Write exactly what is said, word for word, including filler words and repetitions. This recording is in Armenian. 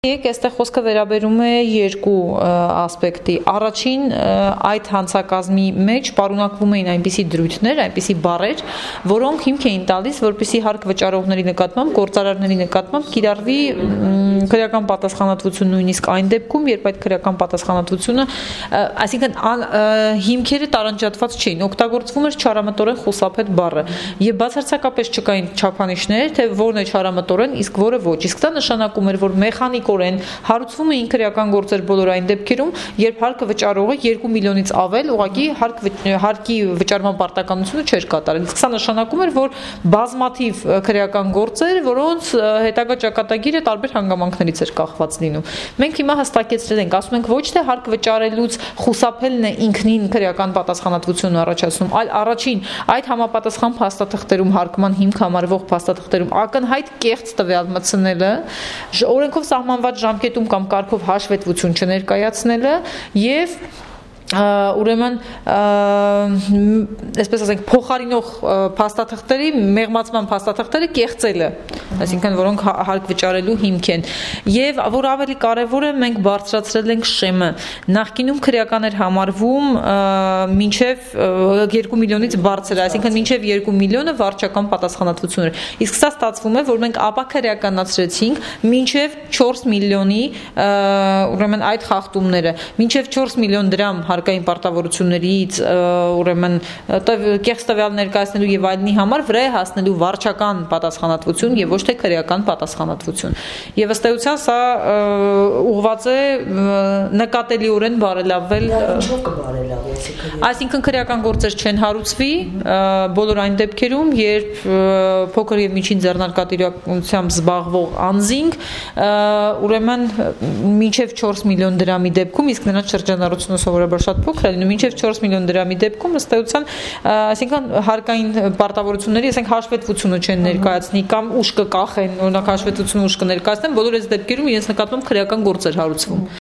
Եկ այստեղ խոսքը վերաբերում է երկու ասպեկտի։ Առաջին այդ հանցակազմի մեջ պարունակվում էին այնպիսի դրույթներ, այնպիսի բառեր, որոնք հիմք էին տալիս, որպեսզի հարկ վճարողների նկատմամբ, գործարարների նկատմամբ կիրառվի քրեական պատասխանատվություն նույնիսկ այն դեպքում, երբ այդ քրեական պատասխանատվությունը, այսինքն հիմքերը տարանջատված չէին, օգտագործվում էր չարամտորեն խուսափետ բառը, եւ բացարձակապես չկային չափանիշներ, թե որն է չարամտորեն, իսկ որը ոչ։ Իսկ դա նշանակում էր, որ մեխանիկորեն հարուցվում էին քրեական գործեր բոլոր այն դեպքերում, երբ հարկը վճարողը երկու միլիոնից ավել ուղղակի հարկ հարկի վճարման պարտականությունը չէր կատարել։ Իսկ սա նշանակում էր, որ բազմաթիվ քրեական գործեր, որոնց հետագա ճակատագիրը տարբեր հանգամանքներից էր կախված լինում։ Մենք հիմա հստակեցրել ենք, ասում ենք ոչ թե հարկ վճարելուց խուսափելն է ինքնին քրեական պատասխանատվություն առաջացնում, այլ առաջին այդ համապատասխան փաստաթղթերում հարկման հիմք համարվող փաստաթղթերում ակնհայտ կեղծ տվյալ մտցնելը, օրենքով սահմանված ժամկետում կամ կարգով հաշվետվություն չներկայացնելը եւ ուրեմն այսպես ասենք փոխարինող փաստաթղթերի մեղմացման փաստաթղթերը կեղծելը, այսինքն որոնք հարկ վճարելու հիմք են, եւ որ ավելի կարեւոր է, մենք բարձրացրել ենք շեմը։ Նախկինում քրեական էր համարվում մինչեւ երկու միլիոնից բարձր, այսինքն մինչեւ երկու միլիոնը վարչական պատասխանատվություն էր։ Իսկ սա ստացվում է, որ մենք ապա քրեականացրեցինք մինչեւ չորս միլիոնի ուրեմն այդ խախտումները, մինչեւ չորս միլիոն դրամ հարկային պարտավորություններից ուրեմն կեղծ տվյալ ներկայացնելու եւ այլնի համար վրա է հասնելու վարչական պատասխանատվություն եւ ոչ թե քրեական պատասխանատվություն։ Եվ ըստ էության սա ուղղված է նկատելիորեն բարելավել, այսինքն քրեական գործեր չեն հարուցվի բոլոր այն դեպքերում, երբ փոքր եւ միջին ձեռնարկատիրությամբ զբաղվող անձինք ուրեմն մինչեւ չորս միլիոն դրամի դեպքում, իսկ նրանց շրջանառությունը սովորաբար շատ փոքր է լինում, մինչև չորս միլիոն դրամի դեպքում ըստ էության, այսինքն հարկային պարտավորությունների, այսինքն հաշվետվությունը չեն ներկայացնի կամ ուժ կկախեն, օրինակ հաշվետվությունը ուժ կներկայացնեն, բոլոր այս դեպքերում իրենց նկատմամբ քրեական գործեր հարուցվում։